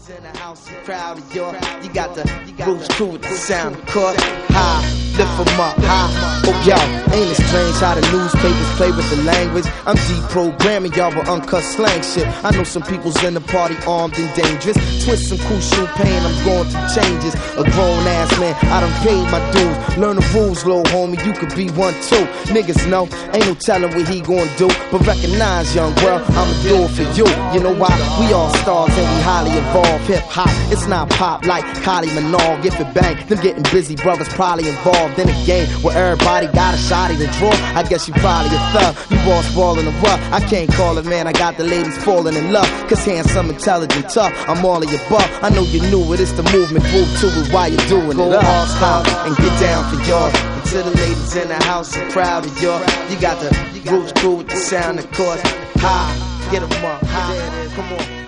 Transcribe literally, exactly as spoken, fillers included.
ladies in the house, you proud of your. You got the Roots crew with the sound of course. High, lift them up, high. Oh, yo, ain't it strange how the newspapers play with the language? I'm deprogramming y'all with uncut slang shit. I know some people's in the party armed and dangerous. Twist some cool shoe pain, I'm going through changes. A grown ass man, I done paid my dues. Learn the rules, little homie, you could be one too. Niggas know, ain't no telling what he gon' do. But recognize, young world, I'ma do it for you. You know why? We all stars and we highly evolved. Hip hop, it's not pop like Kylie Minogue. If it bang, them getting busy brothers probably involved in a game where everybody got a shot at the draw. I guess you probably a thug. You boss ballin' the rough. I can't call it, man. I got the ladies falling in love. Cause handsome, intelligent, tough. I'm all of your above. I know you knew it. It's the movement. Move to it while you're doing it. Go all stars and get down for yours. And to the ladies in the house, I'm proud of yours. You got the Roots crew with the sound, of course. High, get 'em up. High, come on.